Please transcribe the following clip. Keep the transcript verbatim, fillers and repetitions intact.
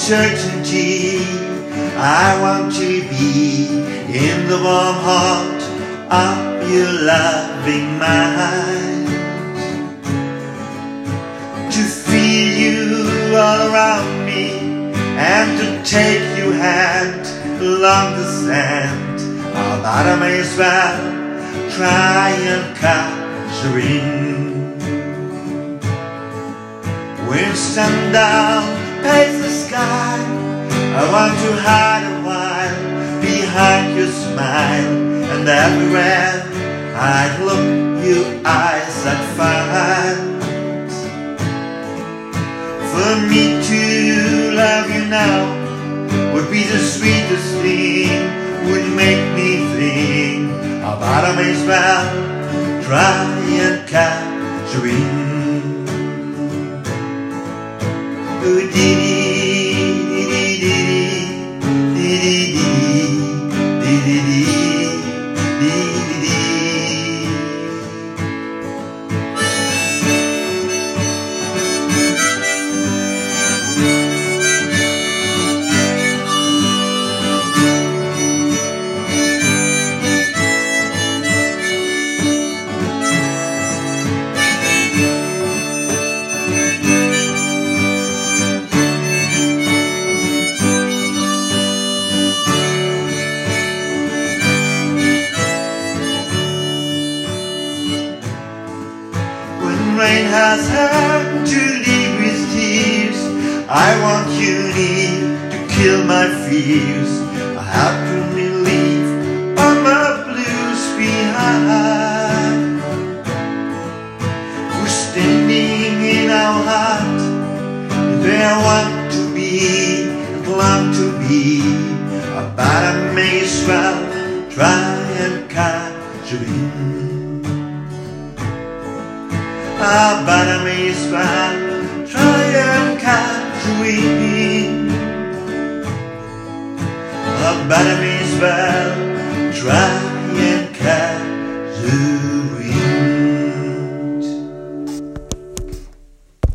certainty. I want to be in the warm heart of your loving mind, to feel you all around me, and to take your hand along the sand. Oh, but I may as well try and catch a ring. When sundown paints the sky, I want to hide a while behind your smile, and everywhere I look, your eyes I'd find. For me to love you now would be the sweetest thing, would make me think about I may as well try and catch a ring. Ooh, dee dee dee dee dee dee dee dee dee dee dee. Rain has had to leave with tears, I want you near to kill my fears. I have to relieve all my blues behind. We're standing in our heart, where I want to be and long to be. But I may as well try and catch a ring. Ah, but I may as well try and catch a wind. Ah, but I may as well try